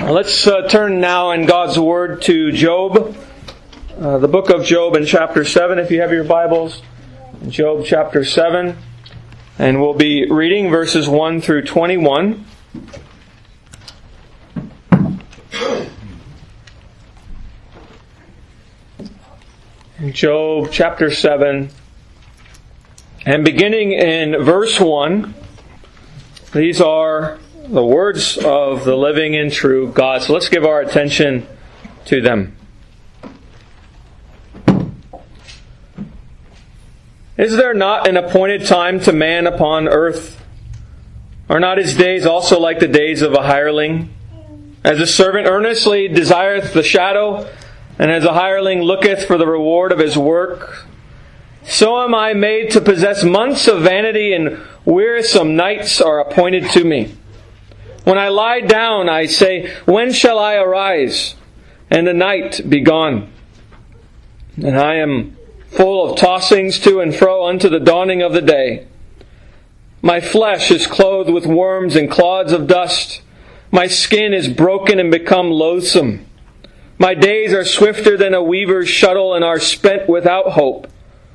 Let's turn now in God's Word to Job, the book of Job in chapter 7, if you have your Bibles. Job chapter 7, and we'll be reading verses 1 through 21. Job chapter 7, and beginning in verse 1, these are the words of the living and true God. So let's give our attention to them. Is there not an appointed time to man upon earth? Are not his days also like the days of a hireling? As a servant earnestly desireth the shadow, and as a hireling looketh for the reward of his work, so am I made to possess months of vanity, and wearisome nights are appointed to me. When I lie down, I say, when shall I arise, and the night be gone? And I am full of tossings to and fro unto the dawning of the day. My flesh is clothed with worms and clods of dust. My skin is broken and become loathsome. My days are swifter than a weaver's shuttle, and are spent without hope.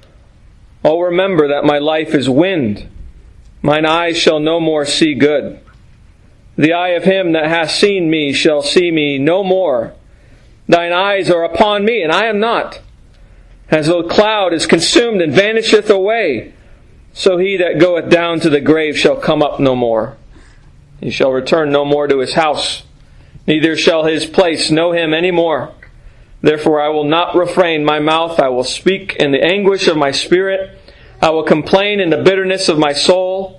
Oh, remember that my life is wind. Mine eyes shall no more see good. The eye of him that hath seen me shall see me no more. Thine eyes are upon me, and I am not. As a cloud is consumed and vanisheth away, so he that goeth down to the grave shall come up no more. He shall return no more to his house, neither shall his place know him any more. Therefore I will not refrain my mouth. I will speak in the anguish of my spirit. I will complain in the bitterness of my soul.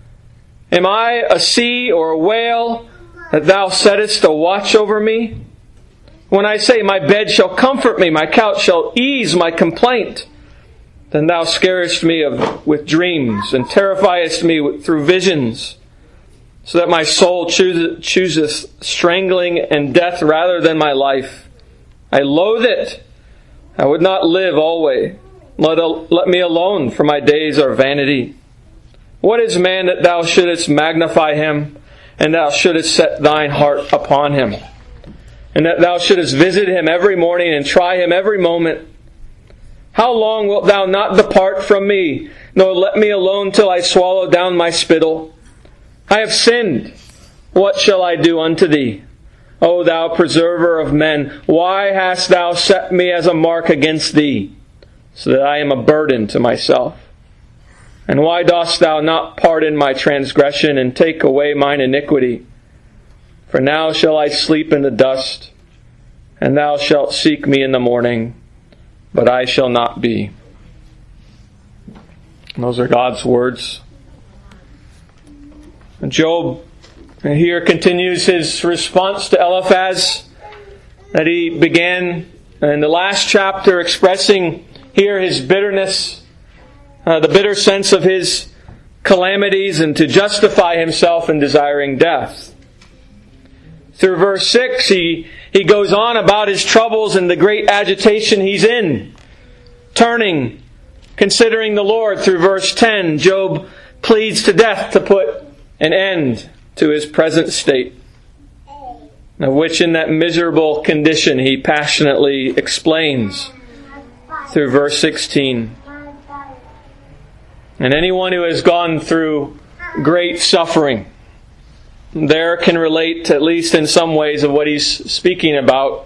Am I a sea or a whale that thou settest a watch over me? When I say, my bed shall comfort me, my couch shall ease my complaint, then thou scarest me with dreams, and terrifiest me through visions, so that my soul chooseth strangling and death rather than my life. I loathe it. I would not live always. Let me alone, for my days are vanity. What is man that thou shouldest magnify him, and thou shouldest set thine heart upon him, and that thou shouldest visit him every morning and try him every moment? How long wilt thou not depart from me, nor let me alone till I swallow down my spittle? I have sinned. What shall I do unto thee? O thou preserver of men, why hast thou set me as a mark against thee, so that I am a burden to myself? And why dost thou not pardon my transgression and take away mine iniquity? For now shall I sleep in the dust, and thou shalt seek me in the morning, but I shall not be. And those are God's words. And Job here continues his response to Eliphaz that he began in the last chapter, expressing here his bitterness, the bitter sense of his calamities, and to justify himself in desiring death. Through verse 6, he goes on about his troubles and the great agitation he's in. Turning, considering the Lord. Through verse 10, Job pleads to death to put an end to his present state, of which in that miserable condition he passionately explains through verse 16. And anyone who has gone through great suffering there can relate, at least in some ways, of what he's speaking about.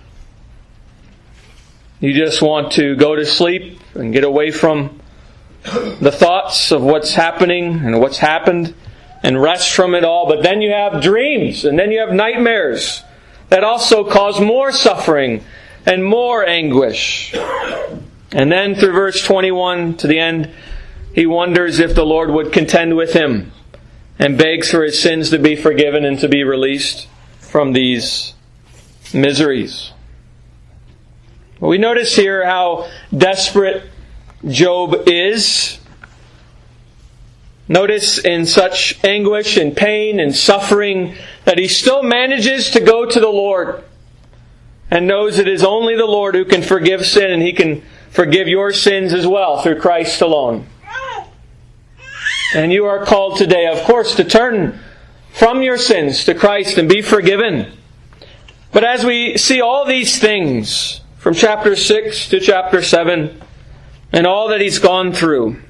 You just want to go to sleep and get away from the thoughts of what's happening and what's happened, and rest from it all. But then you have dreams, and then you have nightmares that also cause more suffering and more anguish. And then through verse 21 to the end, he wonders if the Lord would contend with him, and begs for his sins to be forgiven and to be released from these miseries. We notice here how desperate Job is. Notice in such anguish and pain and suffering that he still manages to go to the Lord, and knows it is only the Lord who can forgive sin, and He can forgive your sins as well through Christ alone. And you are called today, of course, to turn from your sins to Christ and be forgiven, But as we see all these things from chapter 6 to chapter 7 and all that he's gone through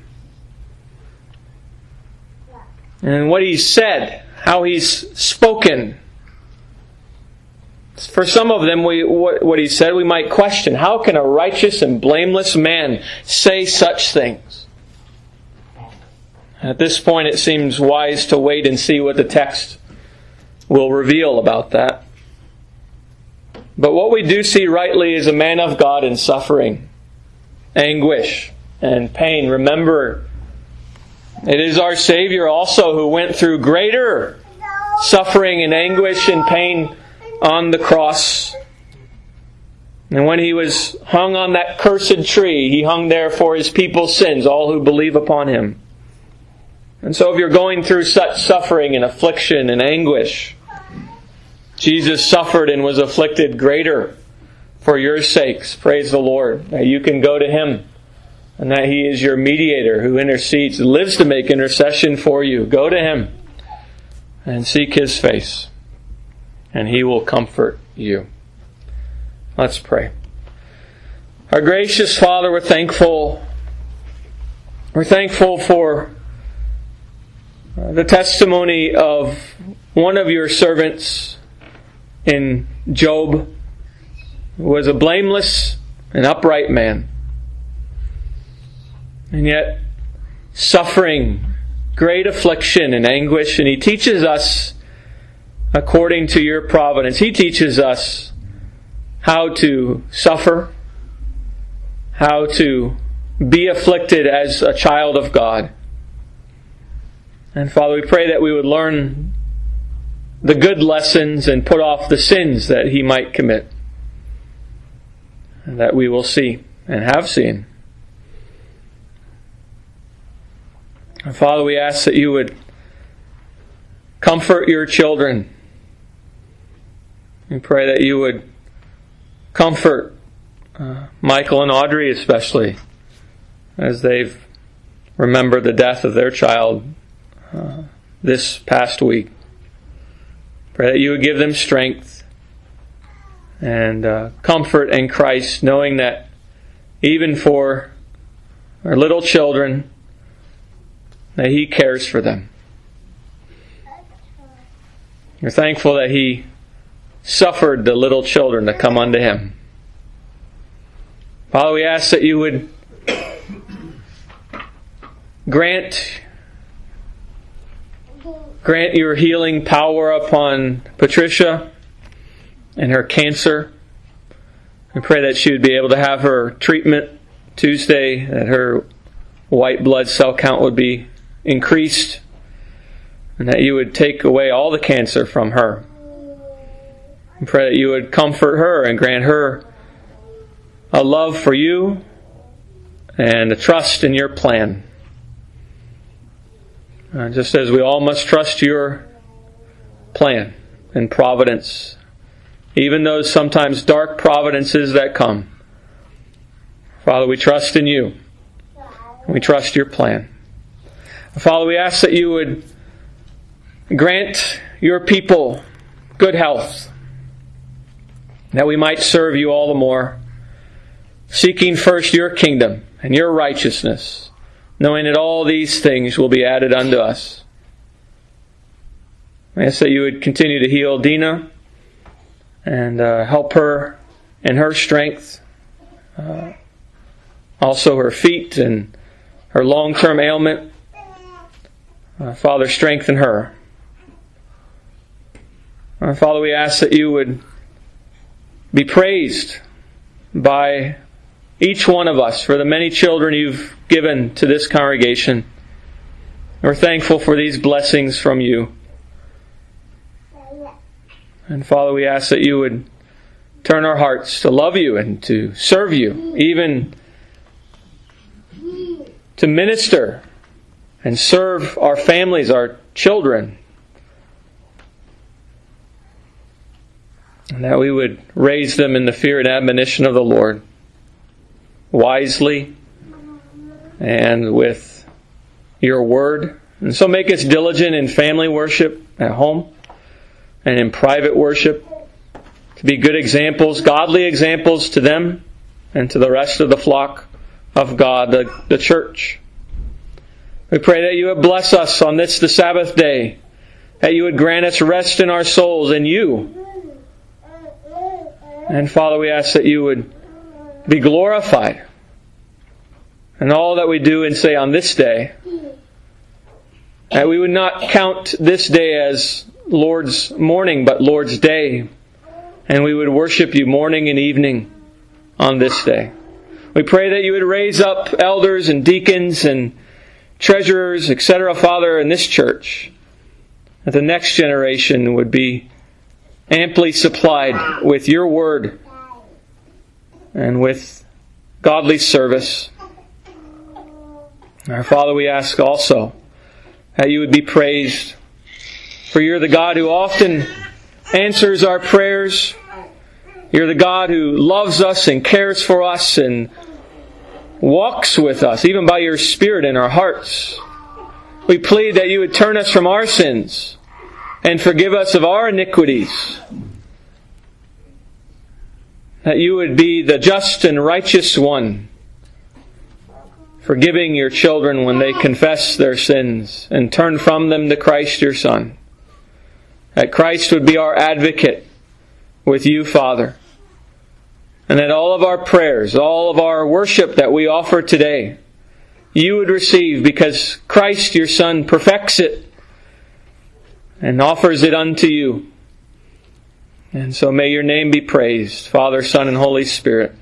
and what he's said, how he's spoken, for some of them, what he said, we might question. How can a righteous and blameless man say such things? At this point, it seems wise to wait and see what the text will reveal about that. But what we do see rightly is a man of God in suffering, anguish, and pain. Remember, it is our Savior also who went through greater suffering and anguish and pain on the cross. And when he was hung on that cursed tree, he hung there for his people's sins, all who believe upon him. And so if you're going through such suffering and affliction and anguish, Jesus suffered and was afflicted greater for your sakes. Praise the Lord. That you can go to him and that he is your mediator who intercedes, lives to make intercession for you. Go to him and seek his face, and he will comfort you. Let's pray. Our gracious Father, we're thankful. We're thankful for the testimony of one of your servants in Job, who was a blameless and upright man, and yet suffering great affliction and anguish. And he teaches us, according to your providence, he teaches us how to suffer, how to be afflicted as a child of God. And Father, we pray that we would learn the good lessons and put off the sins that he might commit, and that we will see and have seen. And Father, we ask that you would comfort your children. We pray that you would comfort Michael and Audrey especially, as they've remembered the death of their child this past week. Pray that you would give them strength and comfort in Christ, knowing that even for our little children, that he cares for them. We're thankful that he suffered the little children to come unto him. Father, we ask that you would grant your healing power upon Patricia and her cancer. We pray that she would be able to have her treatment Tuesday, that her white blood cell count would be increased, and that you would take away all the cancer from her. We pray that you would comfort her and grant her a love for you and a trust in your plan. Just as we all must trust your plan and providence, even those sometimes dark providences that come. Father, we trust in you. We trust your plan. Father, we ask that you would grant your people good health, that we might serve you all the more, seeking first your kingdom and your righteousness, knowing that all these things will be added unto us. I ask that you would continue to heal Dina and help her in her strength, also her feet and her long-term ailment. Father, strengthen her. Father, we ask that you would be praised by each one of us for the many children you've given to this congregation. We're thankful for these blessings from you. And Father, we ask that you would turn our hearts to love you and to serve you, even to minister and serve our families, our children. And that we would raise them in the fear and admonition of the Lord, wisely and with your word. And so make us diligent in family worship at home and in private worship, to be good examples, godly examples to them and to the rest of the flock of God, the church. We pray that you would bless us on this, the Sabbath day, that you would grant us rest in our souls in you. And Father, we ask that you would be glorified in all that we do and say on this day. That we would not count this day as Lord's morning, but Lord's day. And we would worship you morning and evening on this day. We pray that you would raise up elders and deacons and treasurers, etc., Father, in this church. That the next generation would be amply supplied with your word and with godly service. Our Father, we ask also that you would be praised, for you're the God who often answers our prayers. You're the God who loves us and cares for us and walks with us, even by your Spirit in our hearts. We plead that you would turn us from our sins and forgive us of our iniquities. That you would be the just and righteous one, forgiving your children when they confess their sins and turn from them to Christ your Son. That Christ would be our advocate with you, Father. And that all of our prayers, all of our worship that we offer today, you would receive because Christ your Son perfects it and offers it unto you. And so may your name be praised, Father, Son, and Holy Spirit.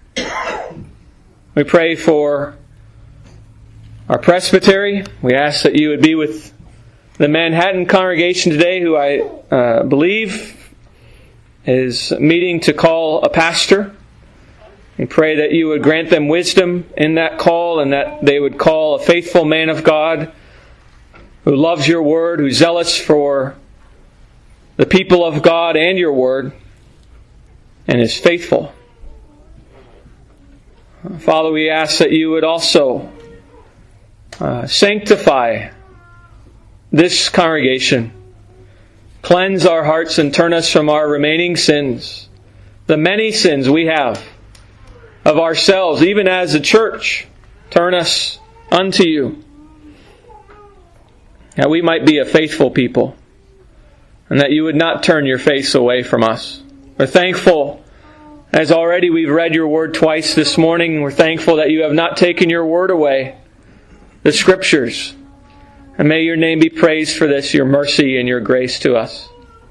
We pray for our presbytery. We ask that you would be with the Manhattan congregation today, who I believe is meeting to call a pastor. We pray that you would grant them wisdom in that call and that they would call a faithful man of God who loves your word, who's zealous for the people of God and your word, and is faithful. Father, we ask that you would also sanctify this congregation. Cleanse our hearts and turn us from our remaining sins, the many sins we have of ourselves, even as a church. Turn us unto you, that we might be a faithful people, and that you would not turn your face away from us. We're thankful, as already we've read your word twice this morning, we're thankful that you have not taken your word away, the Scriptures. And may your name be praised for this, your mercy and your grace to us.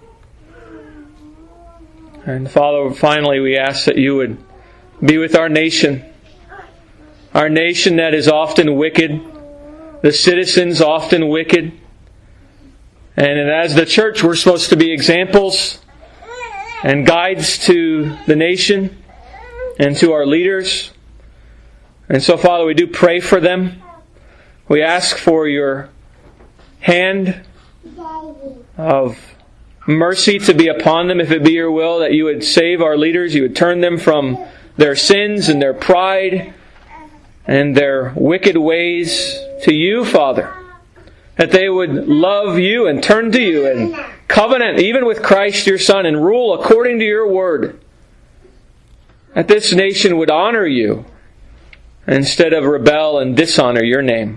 And Father, finally we ask that you would be with our nation that is often wicked, the citizens often wicked. And as the church, we're supposed to be examples and guides to the nation and to our leaders. And so, Father, we do pray for them. We ask for your hand of mercy to be upon them, if it be your will, that you would save our leaders, you would turn them from their sins and their pride and their wicked ways to you, Father. That they would love you and turn to you and covenant even with Christ your Son and rule according to your word. That this nation would honor you instead of rebel and dishonor your name.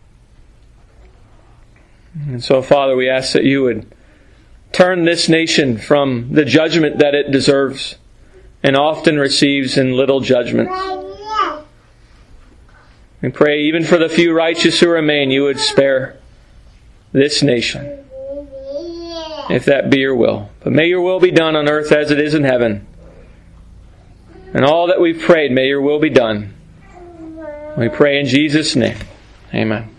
And so, Father, we ask that you would turn this nation from the judgment that it deserves and often receives in little judgment. We pray even for the few righteous who remain, you would spare this nation, if that be your will. But may your will be done on earth as it is in heaven. And all that we've prayed, may your will be done. We pray in Jesus' name. Amen.